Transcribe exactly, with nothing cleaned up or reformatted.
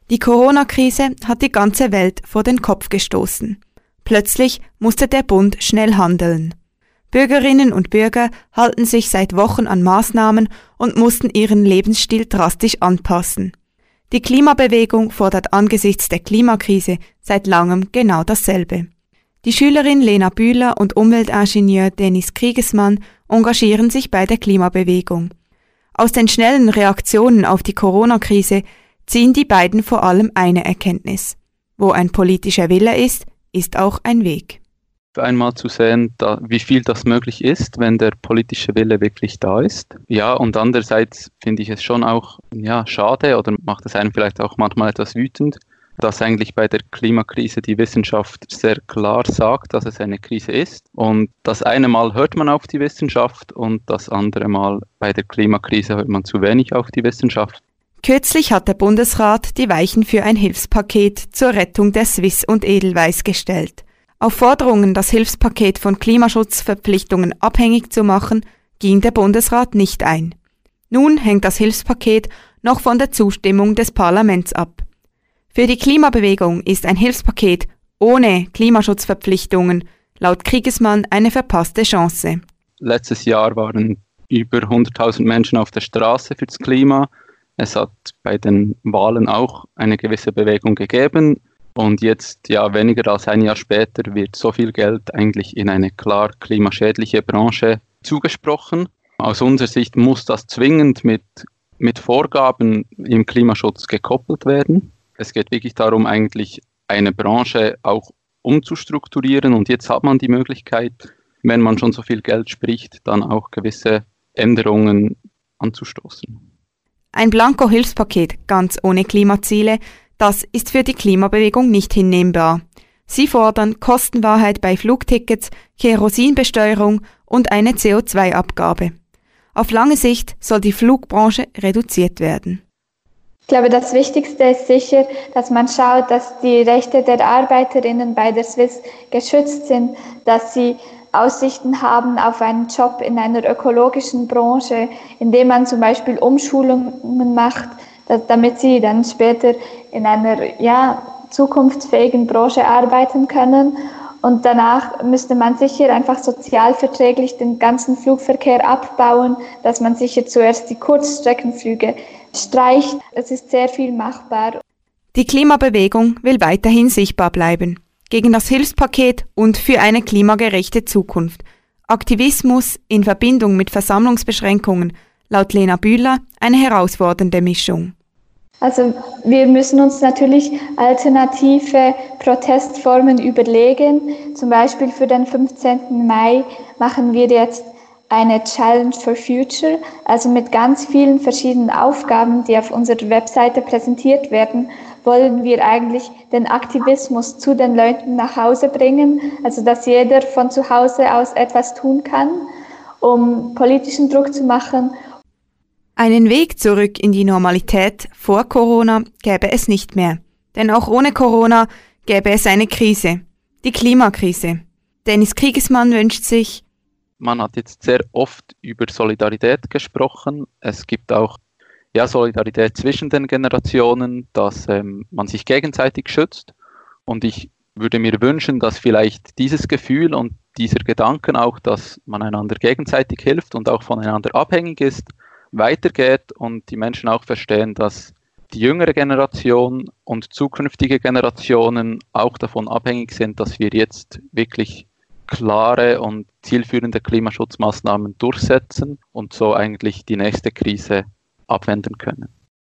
Die Corona-Krise hat die ganze Welt vor den Kopf gestoßen. Plötzlich musste der Bund schnell handeln. Bürgerinnen und Bürger halten sich seit Wochen an Maßnahmen und mussten ihren Lebensstil drastisch anpassen. Die Klimabewegung fordert angesichts der Klimakrise seit langem genau dasselbe. Die Schülerin Lena Bühler und Umweltingenieur Dennis Kriegesmann engagieren sich bei der Klimabewegung. Aus den schnellen Reaktionen auf die Corona-Krise ziehen die beiden vor allem eine Erkenntnis: Wo ein politischer Wille ist, ist auch ein Weg. Einmal zu sehen, da, wie viel das möglich ist, wenn der politische Wille wirklich da ist. Ja, und andererseits finde ich es schon auch ja, schade oder macht es einem vielleicht auch manchmal etwas wütend, dass eigentlich bei der Klimakrise die Wissenschaft sehr klar sagt, dass es eine Krise ist. Und das eine Mal hört man auf die Wissenschaft und das andere Mal bei der Klimakrise hört man zu wenig auf die Wissenschaft. Kürzlich hat der Bundesrat die Weichen für ein Hilfspaket zur Rettung der Swiss und Edelweiss gestellt. Auf Forderungen, das Hilfspaket von Klimaschutzverpflichtungen abhängig zu machen, ging der Bundesrat nicht ein. Nun hängt das Hilfspaket noch von der Zustimmung des Parlaments ab. Für die Klimabewegung ist ein Hilfspaket ohne Klimaschutzverpflichtungen laut Kriegesmann eine verpasste Chance. Letztes Jahr waren über hunderttausend Menschen auf der Straße fürs Klima. Es hat bei den Wahlen auch eine gewisse Bewegung gegeben. Und jetzt, ja, weniger als ein Jahr später, wird so viel Geld eigentlich in eine klar klimaschädliche Branche zugesprochen. Aus unserer Sicht muss das zwingend mit, mit Vorgaben im Klimaschutz gekoppelt werden. Es geht wirklich darum, eigentlich eine Branche auch umzustrukturieren. Und jetzt hat man die Möglichkeit, wenn man schon so viel Geld spricht, dann auch gewisse Änderungen anzustoßen. Ein Blanko-Hilfspaket ganz ohne Klimaziele, das ist für die Klimabewegung nicht hinnehmbar. Sie fordern Kostenwahrheit bei Flugtickets, Kerosinbesteuerung und eine C O zwei Abgabe. Auf lange Sicht soll die Flugbranche reduziert werden. Ich glaube, das Wichtigste ist sicher, dass man schaut, dass die Rechte der Arbeiterinnen bei der Swiss geschützt sind, dass sie Aussichten haben auf einen Job in einer ökologischen Branche, indem man zum Beispiel Umschulungen macht, damit sie dann später in einer ja, zukunftsfähigen Branche arbeiten können. Und danach müsste man sicher einfach sozialverträglich den ganzen Flugverkehr abbauen, dass man sicher zuerst die Kurzstreckenflüge streicht. Es ist sehr viel machbar. Die Klimabewegung will weiterhin sichtbar bleiben. Gegen das Hilfspaket und für eine klimagerechte Zukunft. Aktivismus in Verbindung mit Versammlungsbeschränkungen, laut Lena Bühler, eine herausfordernde Mischung. Also wir müssen uns natürlich alternative Protestformen überlegen. Zum Beispiel für den fünfzehnten Mai machen wir jetzt eine Challenge for Future, also mit ganz vielen verschiedenen Aufgaben, die auf unserer Webseite präsentiert werden, wollen wir eigentlich den Aktivismus zu den Leuten nach Hause bringen, also dass jeder von zu Hause aus etwas tun kann, um politischen Druck zu machen. Einen Weg zurück in die Normalität vor Corona gäbe es nicht mehr. Denn auch ohne Corona gäbe es eine Krise, die Klimakrise. Dennis Kriegesmann wünscht sich: Man hat jetzt sehr oft über Solidarität gesprochen. Es gibt auch ja, Solidarität zwischen den Generationen, dass ähm, man sich gegenseitig schützt. Und ich würde mir wünschen, dass vielleicht dieses Gefühl und dieser Gedanken auch, dass man einander gegenseitig hilft und auch voneinander abhängig ist, weitergeht und die Menschen auch verstehen, dass die jüngere Generation und zukünftige Generationen auch davon abhängig sind, dass wir jetzt wirklich klare und zielführende Klimaschutzmaßnahmen durchsetzen und so eigentlich die nächste Krise abwenden können.